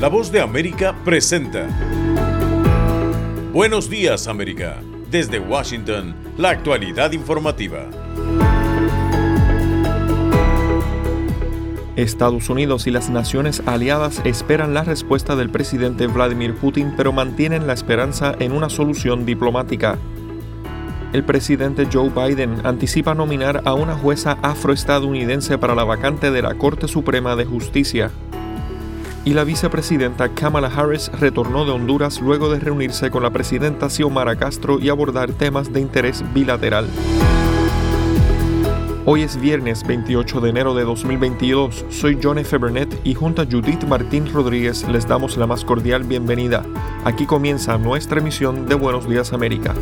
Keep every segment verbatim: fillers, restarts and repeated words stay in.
La Voz de América presenta Buenos Días, América. Desde Washington, la actualidad informativa. Estados Unidos y las naciones aliadas esperan la respuesta del presidente Vladimir Putin, pero mantienen la esperanza en una solución diplomática. El presidente Joe Biden anticipa nominar a una jueza afroestadounidense para la vacante de la Corte Suprema de Justicia. Y la vicepresidenta Kamala Harris retornó de Honduras luego de reunirse con la presidenta Xiomara Castro y abordar temas de interés bilateral. Hoy es viernes veintiocho de enero de dos mil veintidós. Soy John F. Burnett y junto a Judith Martín Rodríguez les damos la más cordial bienvenida. Aquí comienza nuestra emisión de Buenos Días, América.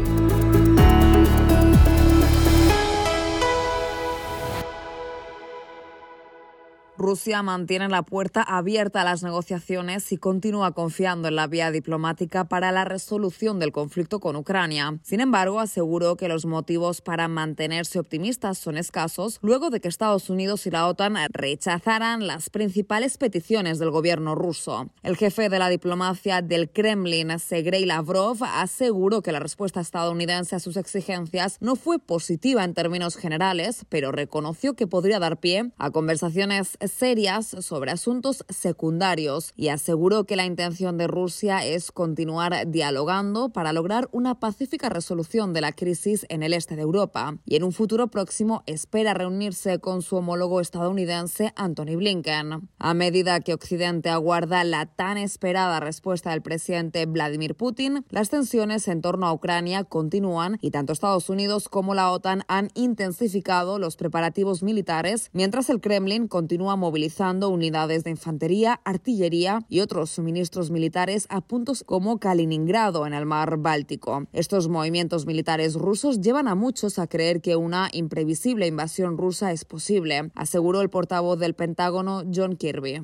Rusia mantiene la puerta abierta a las negociaciones y continúa confiando en la vía diplomática para la resolución del conflicto con Ucrania. Sin embargo, aseguró que los motivos para mantenerse optimistas son escasos luego de que Estados Unidos y la OTAN rechazaran las principales peticiones del gobierno ruso. El jefe de la diplomacia del Kremlin, Sergei Lavrov, aseguró que la respuesta estadounidense a sus exigencias no fue positiva en términos generales, pero reconoció que podría dar pie a conversaciones serias sobre asuntos secundarios y aseguró que la intención de Rusia es continuar dialogando para lograr una pacífica resolución de la crisis en el este de Europa y en un futuro próximo espera reunirse con su homólogo estadounidense Antony Blinken. A medida que Occidente aguarda la tan esperada respuesta del presidente Vladimir Putin, las tensiones en torno a Ucrania continúan y tanto Estados Unidos como la OTAN han intensificado los preparativos militares mientras el Kremlin continúa movilizando unidades de infantería, artillería y otros suministros militares a puntos como Kaliningrado en el mar Báltico. Estos movimientos militares rusos llevan a muchos a creer que una imprevisible invasión rusa es posible, aseguró el portavoz del Pentágono John Kirby.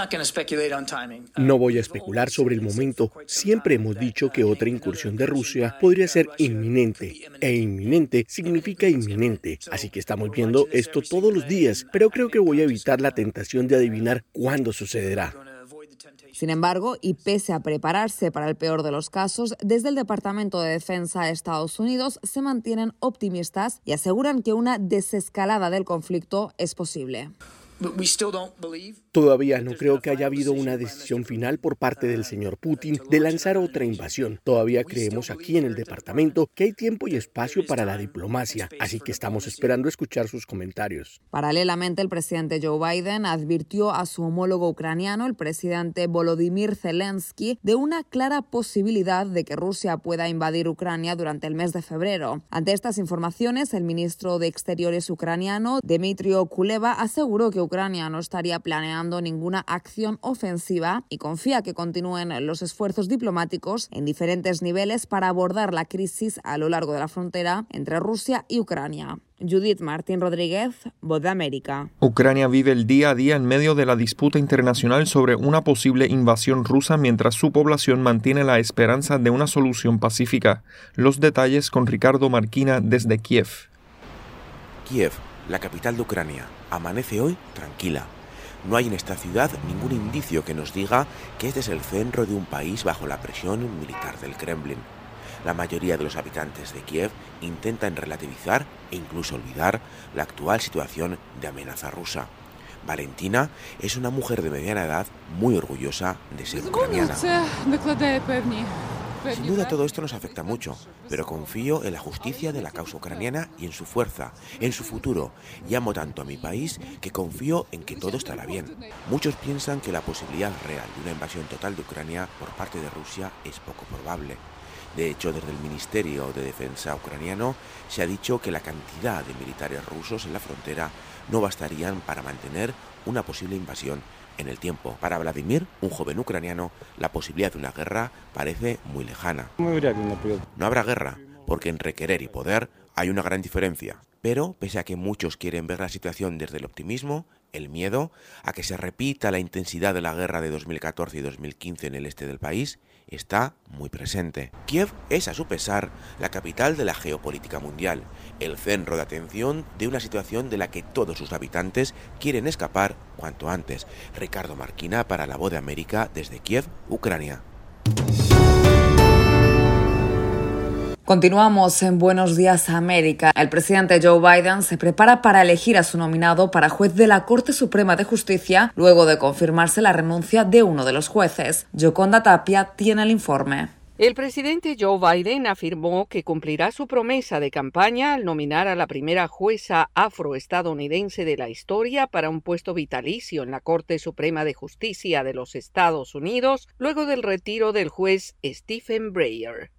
No voy a especular sobre el momento. Siempre hemos dicho que otra incursión de Rusia podría ser inminente, e inminente significa inminente, así que estamos viendo esto todos los días, pero creo que voy a evitar la tentación de adivinar cuándo sucederá. Sin embargo, y pese a prepararse para el peor de los casos, desde el Departamento de Defensa de Estados Unidos se mantienen optimistas y aseguran que una desescalada del conflicto es posible. Todavía no creo que haya habido una decisión final por parte del señor Putin de lanzar otra invasión. Todavía creemos aquí en el departamento que hay tiempo y espacio para la diplomacia, así que estamos esperando escuchar sus comentarios. Paralelamente, el presidente Joe Biden advirtió a su homólogo ucraniano, el presidente Volodymyr Zelensky, de una clara posibilidad de que Rusia pueda invadir Ucrania durante el mes de febrero. Ante estas informaciones, el ministro de Exteriores ucraniano, Dmytro Kuleba, aseguró que Ucrania no estaría planeando ninguna acción ofensiva y confía que continúen los esfuerzos diplomáticos en diferentes niveles para abordar la crisis a lo largo de la frontera entre Rusia y Ucrania. Judith Martín Rodríguez, Voz de América. Ucrania vive el día a día en medio de la disputa internacional sobre una posible invasión rusa mientras su población mantiene la esperanza de una solución pacífica. Los detalles con Ricardo Marquina desde Kiev. Kiev, la capital de Ucrania, amanece hoy tranquila. No hay en esta ciudad ningún indicio que nos diga que este es el centro de un país bajo la presión militar del Kremlin. La mayoría de los habitantes de Kiev intentan relativizar e incluso olvidar la actual situación de amenaza rusa. Valentina es una mujer de mediana edad muy orgullosa de ser ucraniana. Sin duda todo esto nos afecta mucho, pero confío en la justicia de la causa ucraniana y en su fuerza, en su futuro, y amo tanto a mi país que confío en que todo estará bien. Muchos piensan que la posibilidad real de una invasión total de Ucrania por parte de Rusia es poco probable. De hecho, desde el Ministerio de Defensa ucraniano se ha dicho que la cantidad de militares rusos en la frontera no bastarían para mantener una posible invasión en el tiempo. Para Vladimir, un joven ucraniano, la posibilidad de una guerra parece muy lejana. No habrá guerra, porque entre querer y poder hay una gran diferencia. Pero, pese a que muchos quieren ver la situación desde el optimismo, El miedo a que se repita la intensidad de la guerra de dos mil catorce y dos mil quince en el este del país está muy presente. Kiev es, a su pesar, la capital de la geopolítica mundial, el centro de atención de una situación de la que todos sus habitantes quieren escapar cuanto antes. Ricardo Marquina para La Voz de América desde Kiev, Ucrania. Continuamos en Buenos Días América. El presidente Joe Biden se prepara para elegir a su nominado para juez de la Corte Suprema de Justicia luego de confirmarse la renuncia de uno de los jueces. Yoconda Tapia tiene el informe. El presidente Joe Biden afirmó que cumplirá su promesa de campaña al nominar a la primera jueza afroestadounidense de la historia para un puesto vitalicio en la Corte Suprema de Justicia de los Estados Unidos, luego del retiro del juez Stephen Breyer.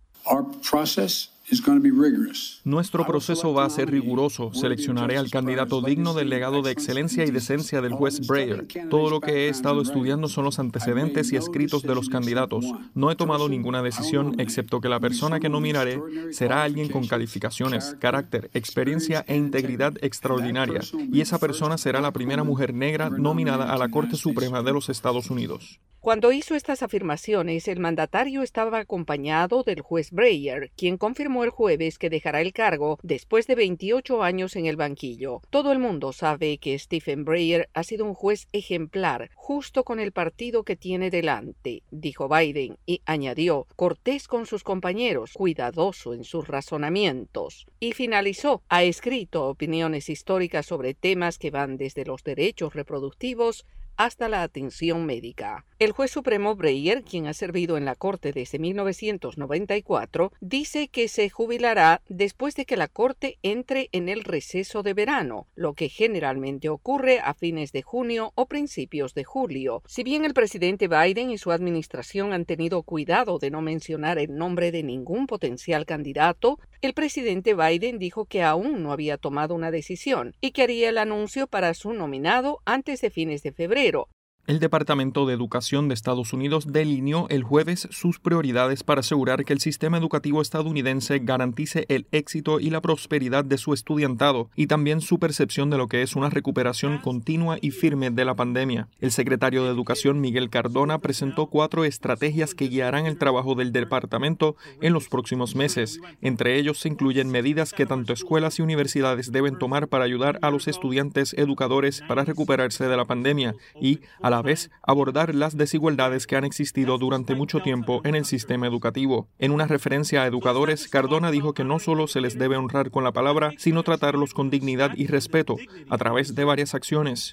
Nuestro proceso va a ser riguroso. Seleccionaré al candidato digno del legado de excelencia y decencia del juez Breyer. Todo lo que he estado estudiando son los antecedentes y escritos de los candidatos. No he tomado ninguna decisión, excepto que la persona que nominaré será alguien con calificaciones, carácter, experiencia e integridad extraordinaria, y esa persona será la primera mujer negra nominada a la Corte Suprema de los Estados Unidos. Cuando hizo estas afirmaciones, el mandatario estaba acompañado del juez Breyer, quien confirmó el jueves que dejará el cargo después de veintiocho años en el banquillo. Todo el mundo sabe que Stephen Breyer ha sido un juez ejemplar, justo con el partido que tiene delante, dijo Biden, y añadió, cortés con sus compañeros, cuidadoso en sus razonamientos. Y finalizó, ha escrito opiniones históricas sobre temas que van desde los derechos reproductivos hasta la atención médica. El juez supremo Breyer, quien ha servido en la Corte desde mil novecientos noventa y cuatro, dice que se jubilará después de que la Corte entre en el receso de verano, lo que generalmente ocurre a fines de junio o principios de julio. Si bien el presidente Biden y su administración han tenido cuidado de no mencionar el nombre de ningún potencial candidato, el presidente Biden dijo que aún no había tomado una decisión y que haría el anuncio para su nominado antes de fines de febrero. El Departamento de Educación de Estados Unidos delineó el jueves sus prioridades para asegurar que el sistema educativo estadounidense garantice el éxito y la prosperidad de su estudiantado y también su percepción de lo que es una recuperación continua y firme de la pandemia. El secretario de Educación, Miguel Cardona, presentó cuatro estrategias que guiarán el trabajo del departamento en los próximos meses. Entre ellos se incluyen medidas que tanto escuelas y universidades deben tomar para ayudar a los estudiantes educadores para recuperarse de la pandemia y, a la vez, abordar las desigualdades que han existido durante mucho tiempo en el sistema educativo. En una referencia a educadores, Cardona dijo que no solo se les debe honrar con la palabra, sino tratarlos con dignidad y respeto a través de varias acciones.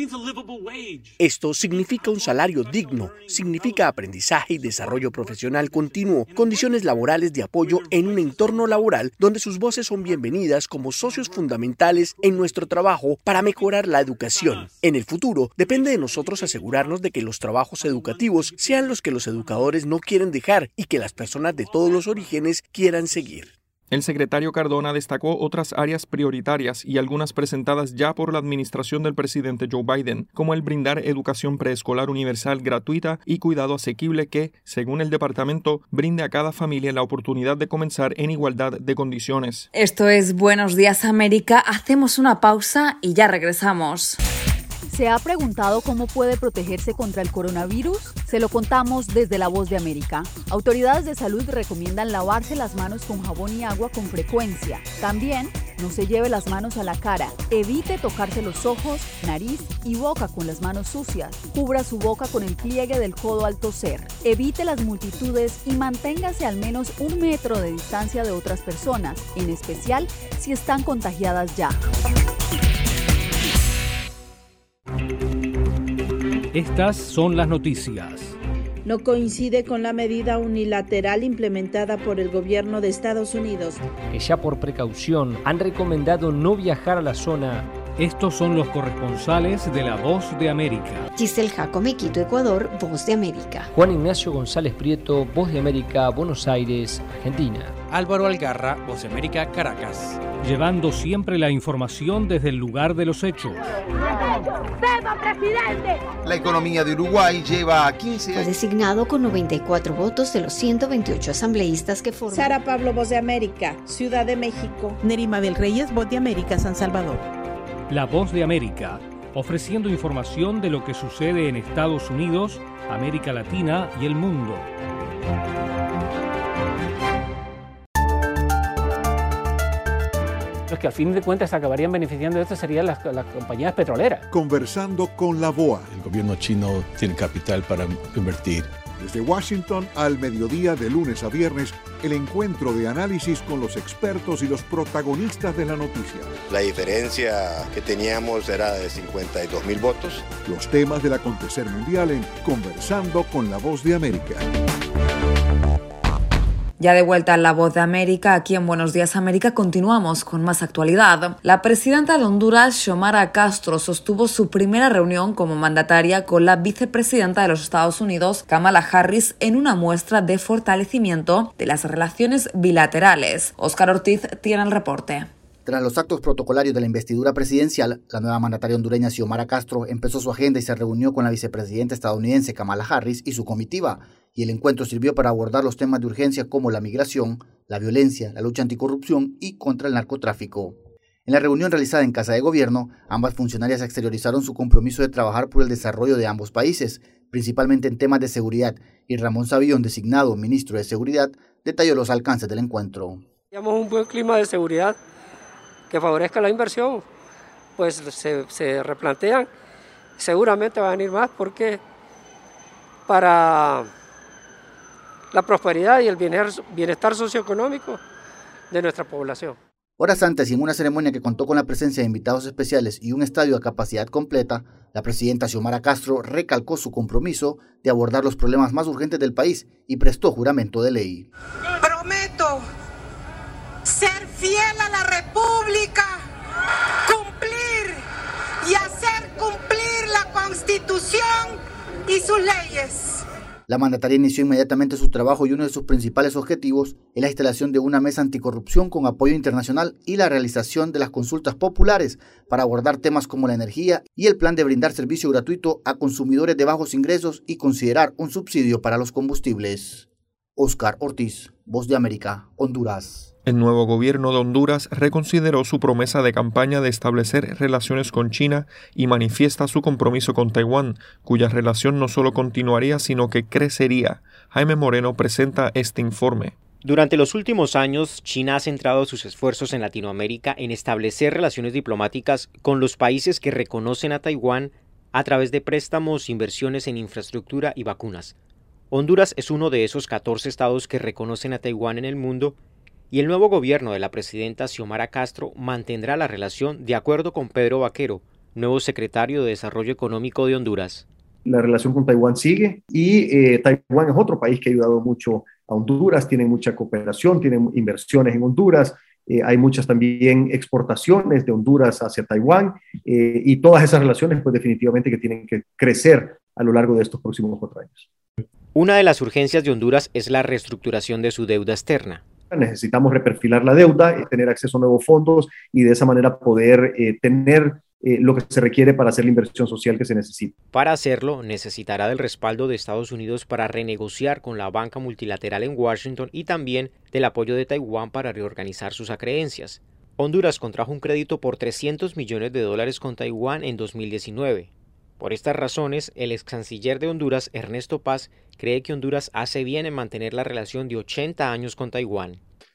Esto significa un salario digno, significa aprendizaje y desarrollo profesional continuo, condiciones laborales de apoyo en un entorno laboral donde sus voces son bienvenidas como socios fundamentales en nuestro trabajo para mejorar la educación. En el futuro, depende de nosotros asegurarnos de que los trabajos educativos sean los que los educadores no quieren dejar y que las personas de todos los orígenes quieran seguir. El secretario Cardona destacó otras áreas prioritarias y algunas presentadas ya por la administración del presidente Joe Biden, como el brindar educación preescolar universal gratuita y cuidado asequible que, según el departamento, brinde a cada familia la oportunidad de comenzar en igualdad de condiciones. Esto es Buenos Días América. Hacemos una pausa y ya regresamos. ¿Se ha preguntado cómo puede protegerse contra el coronavirus? Se lo contamos desde La Voz de América. Autoridades de salud recomiendan lavarse las manos con jabón y agua con frecuencia. También, no se lleve las manos a la cara. Evite tocarse los ojos, nariz y boca con las manos sucias. Cubra su boca con el pliegue del codo al toser. Evite las multitudes y manténgase al menos un metro de distancia de otras personas, en especial si están contagiadas ya. Estas son las noticias. No coincide con la medida unilateral implementada por el gobierno de Estados Unidos, que ya por precaución han recomendado no viajar a la zona. Estos son los corresponsales de La Voz de América. Giselle Jacome, Quito, Ecuador, Voz de América. Juan Ignacio González Prieto, Voz de América, Buenos Aires, Argentina. Álvaro Algarra, Voz de América, Caracas. Llevando siempre la información desde el lugar de los hechos. La economía de Uruguay lleva a quince años. Fue designado con noventa y cuatro votos de los ciento veintiocho asambleístas que forman. Sara Pablo, Voz de América, Ciudad de México. Nerima del Reyes, Voz de América, San Salvador. La Voz de América, ofreciendo información de lo que sucede en Estados Unidos, América Latina y el mundo. Los que al fin de cuentas acabarían beneficiando de esto serían las, las compañías petroleras. Conversando con la B O A. El gobierno chino tiene capital para invertir. Desde Washington al mediodía de lunes a viernes, el encuentro de análisis con los expertos y los protagonistas de la noticia. La diferencia que teníamos era de cincuenta y dos mil votos. Los temas del acontecer mundial en Conversando con la Voz de América. Ya de vuelta en La Voz de América, aquí en Buenos Días América, continuamos con más actualidad. La presidenta de Honduras, Xiomara Castro, sostuvo su primera reunión como mandataria con la vicepresidenta de los Estados Unidos, Kamala Harris, en una muestra de fortalecimiento de las relaciones bilaterales. Óscar Ortiz tiene el reporte. Tras los actos protocolarios de la investidura presidencial, la nueva mandataria hondureña Xiomara Castro empezó su agenda y se reunió con la vicepresidenta estadounidense Kamala Harris y su comitiva, y el encuentro sirvió para abordar los temas de urgencia como la migración, la violencia, la lucha anticorrupción y contra el narcotráfico. En la reunión realizada en Casa de Gobierno, ambas funcionarias exteriorizaron su compromiso de trabajar por el desarrollo de ambos países, principalmente en temas de seguridad, y Ramón Sabillón, designado ministro de Seguridad, detalló los alcances del encuentro. Tenemos un buen clima de seguridad que favorezca la inversión, pues se, se replantean, seguramente van a venir más porque para la prosperidad y el bienestar socioeconómico de nuestra población. Horas antes y en una ceremonia que contó con la presencia de invitados especiales y un estadio a capacidad completa, la presidenta Xiomara Castro recalcó su compromiso de abordar los problemas más urgentes del país y prestó juramento de ley. Prometo ser fiel a la República, cumplir y hacer cumplir la Constitución y sus leyes. La mandataria inició inmediatamente su trabajo y uno de sus principales objetivos es la instalación de una mesa anticorrupción con apoyo internacional y la realización de las consultas populares para abordar temas como la energía y el plan de brindar servicio gratuito a consumidores de bajos ingresos y considerar un subsidio para los combustibles. Óscar Ortiz, Voz de América, Honduras. El nuevo gobierno de Honduras reconsideró su promesa de campaña de establecer relaciones con China y manifiesta su compromiso con Taiwán, cuya relación no solo continuaría, sino que crecería. Jaime Moreno presenta este informe. Durante los últimos años, China ha centrado sus esfuerzos en Latinoamérica en establecer relaciones diplomáticas con los países que reconocen a Taiwán a través de préstamos, inversiones en infraestructura y vacunas. Honduras es uno de esos catorce estados que reconocen a Taiwán en el mundo, y el nuevo gobierno de la presidenta Xiomara Castro mantendrá la relación de acuerdo con Pedro Vaquero, nuevo secretario de Desarrollo Económico de Honduras. La relación con Taiwán sigue y eh, Taiwán es otro país que ha ayudado mucho a Honduras, tienen mucha cooperación, tienen inversiones en Honduras, eh, hay muchas también exportaciones de Honduras hacia Taiwán eh, y todas esas relaciones pues definitivamente que tienen que crecer a lo largo de estos próximos cuatro años. Una de las urgencias de Honduras es la reestructuración de su deuda externa. Necesitamos reperfilar la deuda, tener acceso a nuevos fondos y de esa manera poder eh, tener eh, lo que se requiere para hacer la inversión social que se necesita. Para hacerlo, necesitará del respaldo de Estados Unidos para renegociar con la banca multilateral en Washington y también del apoyo de Taiwán para reorganizar sus acreencias. Honduras contrajo un crédito por trescientos millones de dólares con Taiwán en dos mil diecinueve. Por estas razones, el ex canciller de Honduras, Ernesto Paz, cree que Honduras hace bien en mantener la relación de ochenta años con Taiwán.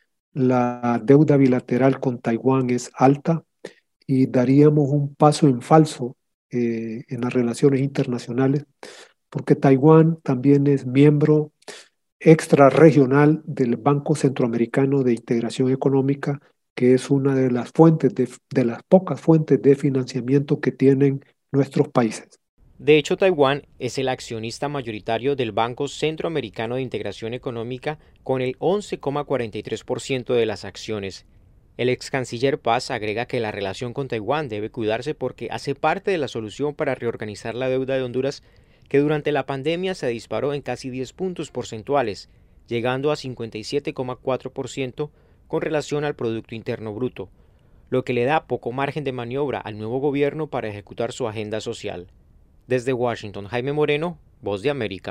La deuda bilateral con Taiwán es alta y daríamos un paso en falso eh, en las relaciones internacionales, porque Taiwán también es miembro extrarregional del Banco Centroamericano de Integración Económica, que es una de las fuentes de, de las pocas fuentes de financiamiento que tienen nuestros países. De hecho, Taiwán es el accionista mayoritario del Banco Centroamericano de Integración Económica con el once coma cuarenta y tres por ciento de las acciones. El ex canciller Paz agrega que la relación con Taiwán debe cuidarse porque hace parte de la solución para reorganizar la deuda de Honduras, que durante la pandemia se disparó en casi diez puntos porcentuales, llegando a cincuenta y siete coma cuatro por ciento con relación al Producto Interno Bruto, lo que le da poco margen de maniobra al nuevo gobierno para ejecutar su agenda social. Desde Washington, Jaime Moreno, Voz de América.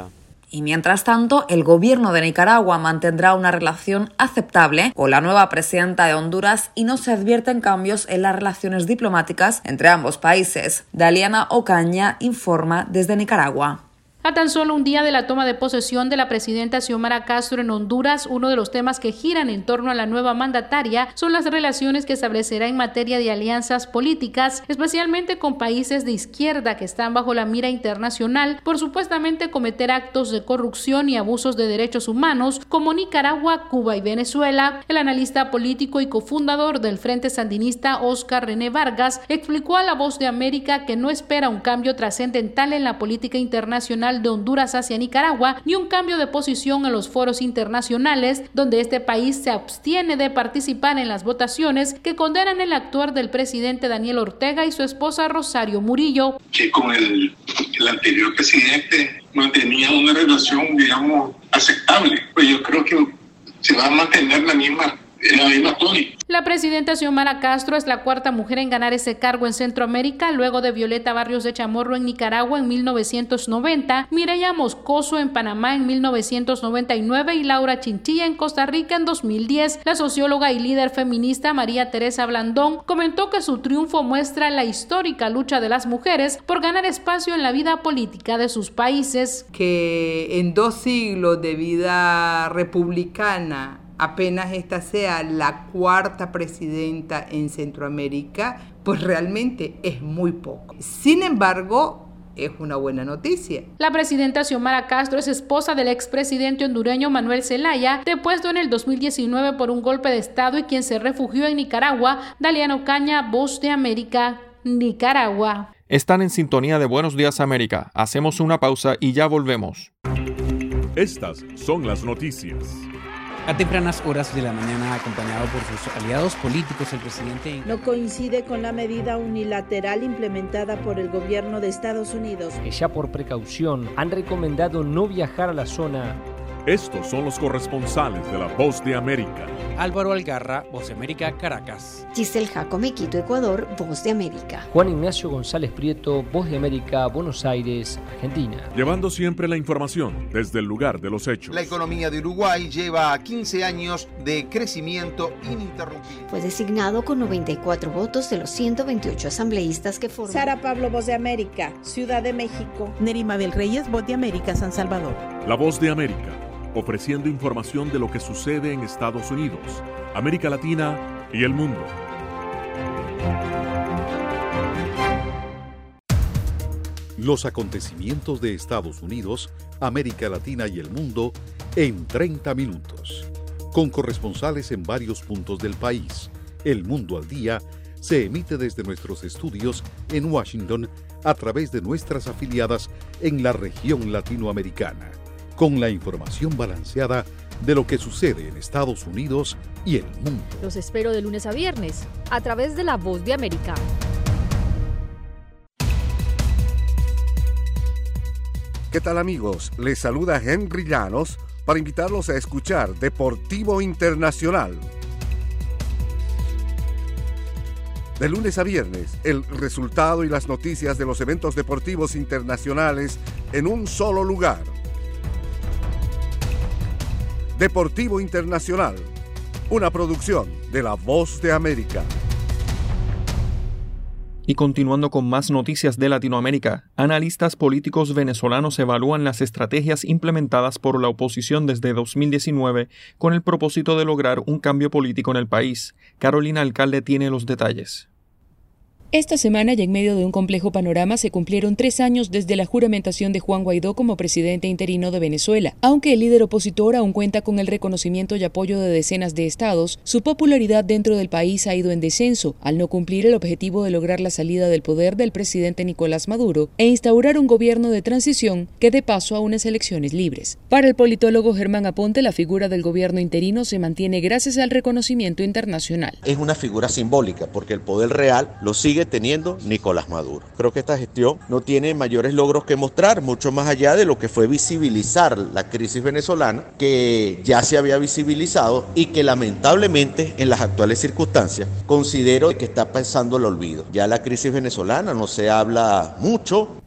Y mientras tanto, el gobierno de Nicaragua mantendrá una relación aceptable con la nueva presidenta de Honduras y no se advierten cambios en las relaciones diplomáticas entre ambos países. Daliana Ocaña informa desde Nicaragua. A tan solo un día de la toma de posesión de la presidenta Xiomara Castro en Honduras, uno de los temas que giran en torno a la nueva mandataria son las relaciones que establecerá en materia de alianzas políticas, especialmente con países de izquierda que están bajo la mira internacional por supuestamente cometer actos de corrupción y abusos de derechos humanos, como Nicaragua, Cuba y Venezuela. El analista político y cofundador del Frente Sandinista, Óscar René Vargas, explicó a La Voz de América que no espera un cambio trascendental en la política internacional de Honduras hacia Nicaragua, ni un cambio de posición en los foros internacionales, donde este país se abstiene de participar en las votaciones que condenan el actuar del presidente Daniel Ortega y su esposa Rosario Murillo. Que con el, el anterior presidente mantenía una relación, digamos, aceptable. Pues yo creo que se va a mantener la misma la misma tónica. La presidenta Xiomara Castro es la cuarta mujer en ganar ese cargo en Centroamérica, luego de Violeta Barrios de Chamorro en Nicaragua en mil novecientos noventa, Mireya Moscoso en Panamá en mil novecientos noventa y nueve y Laura Chinchilla en Costa Rica en dos mil diez. La socióloga y líder feminista María Teresa Blandón comentó que su triunfo muestra la histórica lucha de las mujeres por ganar espacio en la vida política de sus países. Que en dos siglos de vida republicana apenas esta sea la cuarta presidenta en Centroamérica, pues realmente es muy poco. Sin embargo, es una buena noticia. La presidenta Xiomara Castro es esposa del expresidente hondureño Manuel Zelaya, depuesto en el dos mil diecinueve por un golpe de estado y quien se refugió en Nicaragua. Daliana Ocaña, Voz de América, Nicaragua. Están en sintonía de Buenos Días América. Hacemos una pausa y ya volvemos. Estas son las noticias. A tempranas horas de la mañana, acompañado por sus aliados políticos, el presidente no coincide con la medida unilateral implementada por el gobierno de Estados Unidos, que ya por precaución han recomendado no viajar a la zona. Estos son los corresponsales de La Voz de América. Álvaro Algarra, Voz de América, Caracas. Giselle Jacome, Quito, Ecuador, Voz de América. Juan Ignacio González Prieto, Voz de América, Buenos Aires, Argentina. Llevando siempre la información desde el lugar de los hechos. La economía de Uruguay lleva quince años de crecimiento ininterrumpido. Fue designado con noventa y cuatro votos de los ciento veintiocho asambleístas que forman. Sara Pablo, Voz de América, Ciudad de México. Nerima Bel Reyes, Voz de América, San Salvador. La Voz de América, ofreciendo información de lo que sucede en Estados Unidos, América Latina y el mundo. Los acontecimientos de Estados Unidos, América Latina y el mundo en treinta minutos. Con corresponsales en varios puntos del país. El Mundo al Día se emite desde nuestros estudios en Washington a través de nuestras afiliadas en la región latinoamericana, con la información balanceada de lo que sucede en Estados Unidos y el mundo. Los espero de lunes a viernes, a través de La Voz de América. ¿Qué tal, amigos? Les saluda Henry Llanos para invitarlos a escuchar Deportivo Internacional. De lunes a viernes, el resultado y las noticias de los eventos deportivos internacionales en un solo lugar. Deportivo Internacional, una producción de La Voz de América. Y continuando con más noticias de Latinoamérica, analistas políticos venezolanos evalúan las estrategias implementadas por la oposición desde dos mil diecinueve con el propósito de lograr un cambio político en el país. Carolina Alcalde tiene los detalles. Esta semana y en medio de un complejo panorama se cumplieron tres años desde la juramentación de Juan Guaidó como presidente interino de Venezuela. Aunque el líder opositor aún cuenta con el reconocimiento y apoyo de decenas de estados, su popularidad dentro del país ha ido en descenso al no cumplir el objetivo de lograr la salida del poder del presidente Nicolás Maduro e instaurar un gobierno de transición que dé paso a unas elecciones libres. Para el politólogo Germán Aponte, la figura del gobierno interino se mantiene gracias al reconocimiento internacional. Es una figura simbólica porque el poder real lo sigue teniendo Nicolás Maduro. Creo que esta gestión no tiene mayores logros que mostrar, mucho más allá de lo que fue visibilizar la crisis venezolana, que ya se había visibilizado y que lamentablemente en las actuales circunstancias considero que está pasando el olvido. Ya la crisis venezolana no se habla mucho.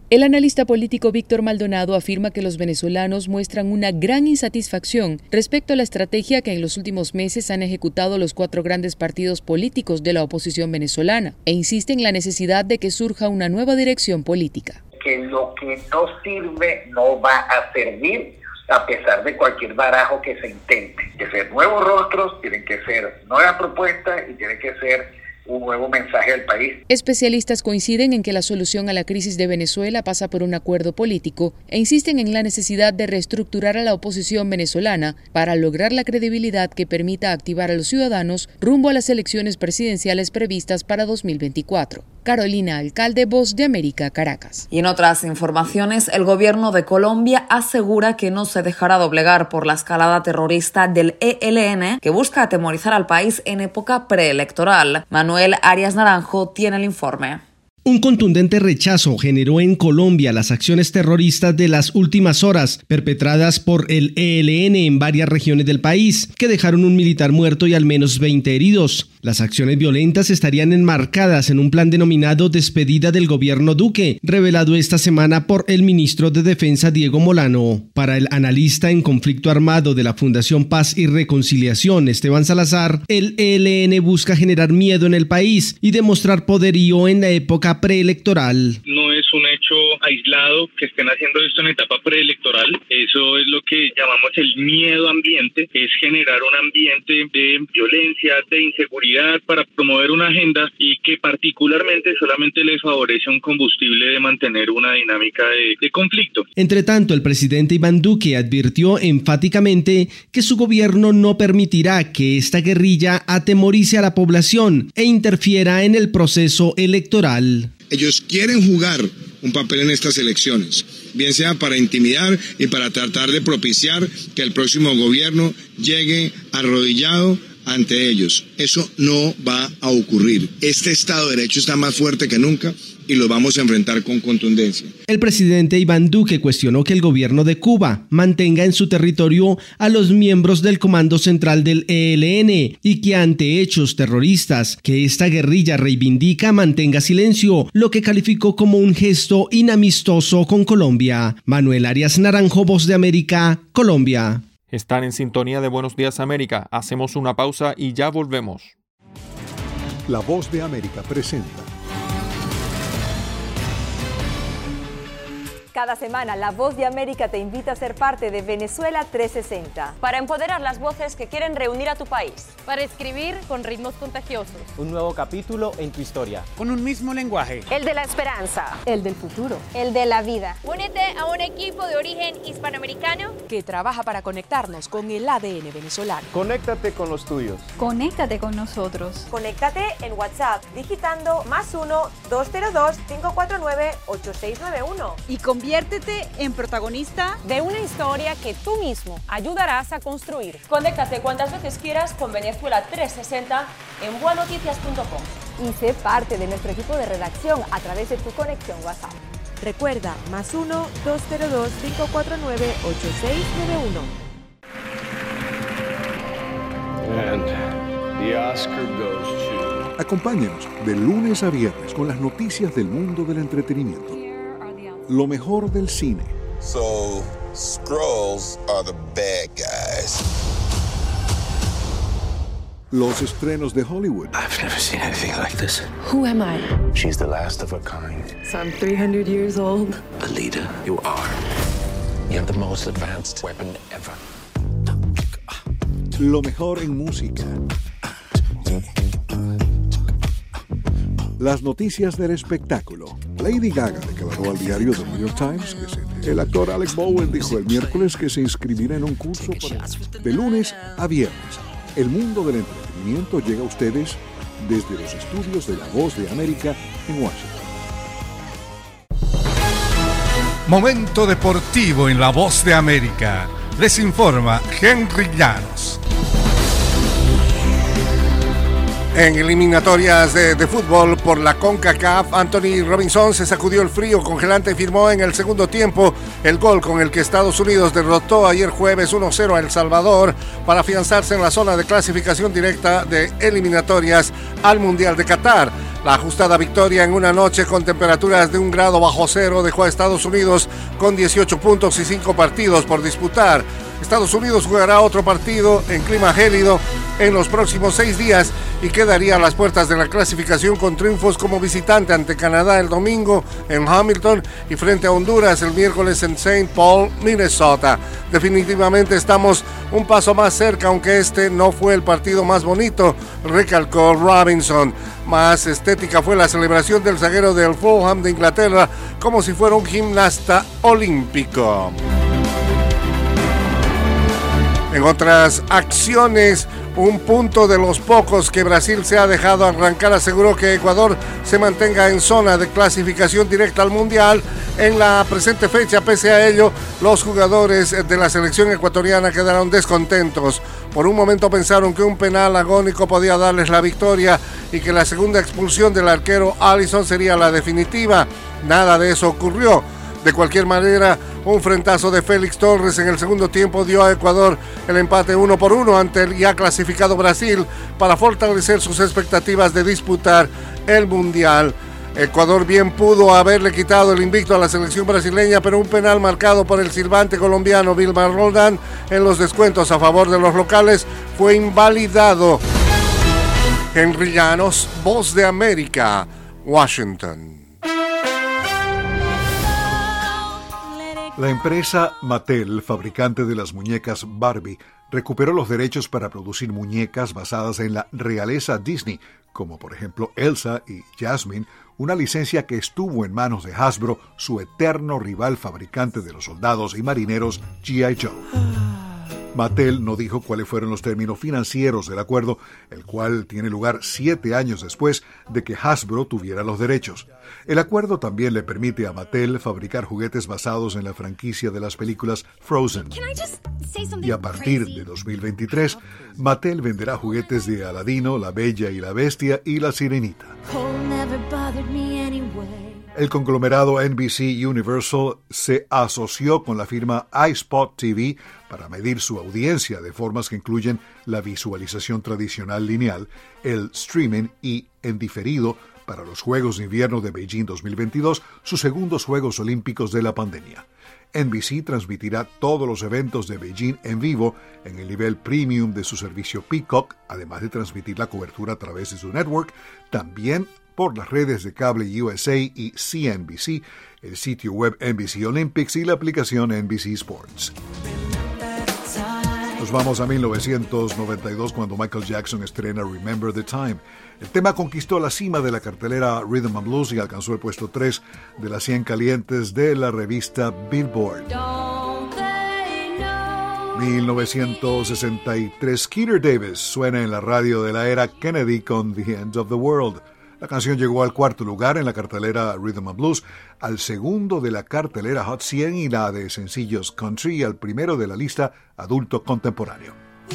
El analista político Víctor Maldonado afirma que los venezolanos muestran una gran insatisfacción respecto a la estrategia que en los últimos meses han ejecutado los cuatro grandes partidos políticos de la oposición venezolana e insiste en la necesidad de que surja una nueva dirección política. Que lo que no sirve no va a servir a pesar de cualquier barajo que se intente. Tienen que ser nuevos rostros, tienen que ser nuevas propuestas y tienen que ser un nuevo mensaje al país. Especialistas coinciden en que la solución a la crisis de Venezuela pasa por un acuerdo político e insisten en la necesidad de reestructurar a la oposición venezolana para lograr la credibilidad que permita activar a los ciudadanos rumbo a las elecciones presidenciales previstas para dos mil veinticuatro. Carolina Alcalde, Voz de América, Caracas. Y en otras informaciones, el gobierno de Colombia asegura que no se dejará doblegar por la escalada terrorista del E L N, que busca atemorizar al país en época preelectoral. Manuel Arias Naranjo tiene el informe. Un contundente rechazo generó en Colombia las acciones terroristas de las últimas horas perpetradas por el E L N en varias regiones del país, que dejaron un militar muerto y al menos veinte heridos. Las acciones violentas estarían enmarcadas en un plan denominado Despedida del Gobierno Duque, revelado esta semana por el ministro de Defensa Diego Molano. Para el analista en conflicto armado de la Fundación Paz y Reconciliación, Esteban Salazar, el E L N busca generar miedo en el país y demostrar poderío en la época preelectoral. No es un hecho aislado que estén haciendo esto en etapa preelectoral. Eso es lo que llamamos el miedo ambiente, es generar un ambiente de violencia, de inseguridad para promover una agenda y que particularmente solamente les favorece un combustible de mantener una dinámica de, de conflicto. Entre tanto, el presidente Iván Duque advirtió enfáticamente que su gobierno no permitirá que esta guerrilla atemorice a la población e interfiera en el proceso electoral. Ellos quieren jugar un papel en estas elecciones, bien sea para intimidar y para tratar de propiciar que el próximo gobierno llegue arrodillado ante ellos. Eso no va a ocurrir. Este Estado de Derecho está más fuerte que nunca y lo vamos a enfrentar con contundencia. El presidente Iván Duque cuestionó que el gobierno de Cuba mantenga en su territorio a los miembros del Comando Central del E L N y que ante hechos terroristas que esta guerrilla reivindica mantenga silencio, lo que calificó como un gesto inamistoso con Colombia. Manuel Arias Naranjo, Voz de América, Colombia. Están en sintonía de Buenos Días América. Hacemos una pausa y ya volvemos. La Voz de América presenta. Cada semana, La Voz de América te invita a ser parte de Venezuela trescientos sesenta. Para empoderar las voces que quieren reunir a tu país. Para escribir con ritmos contagiosos. Un nuevo capítulo en tu historia. Con un mismo lenguaje. El de la esperanza. El del futuro. El de la vida. Únete a un equipo de origen hispanoamericano que trabaja para conectarnos con el A D N venezolano. Conéctate con los tuyos. Conéctate con nosotros. Conéctate en WhatsApp digitando más uno, dos cero dos, cinco cuatro nueve, ocho seis nueve uno. Y conviértete en protagonista de una historia que tú mismo ayudarás a construir. Conéctate cuantas veces quieras con Venezuela trescientos sesenta en bua noticias punto com. Y sé parte de nuestro equipo de redacción a través de tu conexión WhatsApp. Recuerda, más uno, dos cero dos, cinco cuatro nueve, ocho seis nueve uno. And the Oscar goes to... Acompáñenos de lunes a viernes con las noticias del mundo del entretenimiento. Lo mejor del cine. So, Skrulls are the bad guys. Los estrenos de Hollywood. I've never seen anything like this. Who am I? She's the last of her kind. So I'm three hundred years old. A leader, you are. You have the most advanced weapon ever. Lo mejor en música. Las noticias del espectáculo. Lady Gaga declaró al diario The New York Times que se... El actor Alec Bowen dijo el miércoles que se inscribirá en un curso para... De lunes a viernes. El mundo del entretenimiento llega a ustedes desde los estudios de La Voz de América en Washington. Momento deportivo en La Voz de América. Les informa Henry Llanos. En eliminatorias de, de fútbol por la CONCACAF, Anthony Robinson se sacudió el frío congelante y firmó en el segundo tiempo el gol con el que Estados Unidos derrotó ayer jueves uno cero a El Salvador para afianzarse en la zona de clasificación directa de eliminatorias al Mundial de Qatar. La ajustada victoria en una noche con temperaturas de un grado bajo cero dejó a Estados Unidos con dieciocho puntos y cinco partidos por disputar. Estados Unidos jugará otro partido en clima gélido en los próximos seis días y quedaría a las puertas de la clasificación con triunfos como visitante ante Canadá el domingo en Hamilton y frente a Honduras el miércoles en Saint Paul, Minnesota. Definitivamente estamos un paso más cerca, aunque este no fue el partido más bonito, recalcó Robinson. Más estética fue la celebración del zaguero del Fulham de Inglaterra, como si fuera un gimnasta olímpico. En otras acciones, un punto de los pocos que Brasil se ha dejado arrancar aseguró que Ecuador se mantenga en zona de clasificación directa al Mundial en la presente fecha. Pese a ello, los jugadores de la selección ecuatoriana quedaron descontentos. Por un momento pensaron que un penal agónico podía darles la victoria y que la segunda expulsión del arquero Alisson sería la definitiva. Nada de eso ocurrió. De cualquier manera, un frentazo de Félix Torres en el segundo tiempo dio a Ecuador el empate uno por uno ante el ya clasificado Brasil para fortalecer sus expectativas de disputar el Mundial. Ecuador bien pudo haberle quitado el invicto a la selección brasileña, pero un penal marcado por el silbante colombiano Vilmar Roldán en los descuentos a favor de los locales fue invalidado. Henry Llanos, Voz de América, Washington. La empresa Mattel, fabricante de las muñecas Barbie, recuperó los derechos para producir muñecas basadas en la realeza Disney, como por ejemplo Elsa y Jasmine, una licencia que estuvo en manos de Hasbro, su eterno rival fabricante de los soldados y marineros G I. Joe. Mattel no dijo cuáles fueron los términos financieros del acuerdo, el cual tiene lugar siete años después de que Hasbro tuviera los derechos. El acuerdo también le permite a Mattel fabricar juguetes basados en la franquicia de las películas Frozen. Y a partir de dos mil veintitrés, Mattel venderá juguetes de Aladino, La Bella y la Bestia y La Sirenita. El conglomerado N B C Universal se asoció con la firma iSpot T V para medir su audiencia de formas que incluyen la visualización tradicional lineal, el streaming y, en diferido, para los Juegos de Invierno de Beijing dos mil veintidós, sus segundos Juegos Olímpicos de la pandemia. N B C transmitirá todos los eventos de Beijing en vivo en el nivel premium de su servicio Peacock, además de transmitir la cobertura a través de su network, también por las redes de cable U S A y C N B C, el sitio web N B C Olympics y la aplicación N B C Sports. Nos vamos a mil novecientos noventa y dos cuando Michael Jackson estrena Remember the Time. El tema conquistó la cima de la cartelera Rhythm and Blues y alcanzó el puesto tres de las cien calientes de la revista Billboard. mil novecientos sesenta y tres, Skeeter Davis suena en la radio de la era Kennedy con The End of the World. La canción llegó al cuarto lugar en la cartelera Rhythm and Blues, al segundo de la cartelera Hot cien y la de sencillos Country, y al primero de la lista Adulto Contemporáneo.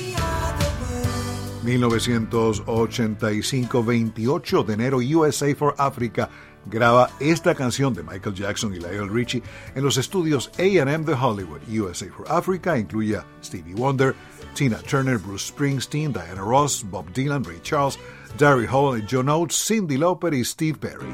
mil novecientos ochenta y cinco, veintiocho de enero, U S A for Africa graba esta canción de Michael Jackson y Lionel Richie en los estudios A and M de Hollywood. U S A for Africa incluye a Stevie Wonder, Tina Turner, Bruce Springsteen, Diana Ross, Bob Dylan, Ray Charles, Darryl Hall, John Oates, Cyndi Lauper y Steve Perry.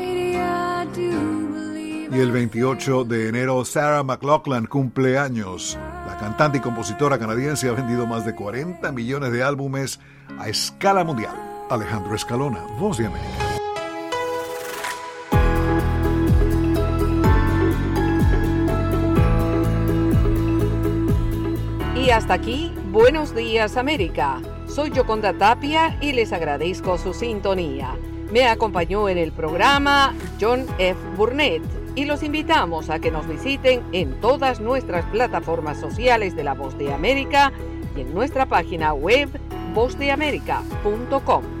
Y el veintiocho de enero, Sarah McLachlan cumple años. La cantante y compositora canadiense ha vendido más de cuarenta millones de álbumes a escala mundial. Alejandro Escalona, Voz de América. Y hasta aquí, Buenos Días América. Soy Yoconda Tapia y les agradezco su sintonía. Me acompañó en el programa John F. Burnett y los invitamos a que nos visiten en todas nuestras plataformas sociales de La Voz de América y en nuestra página web voz de américa punto com.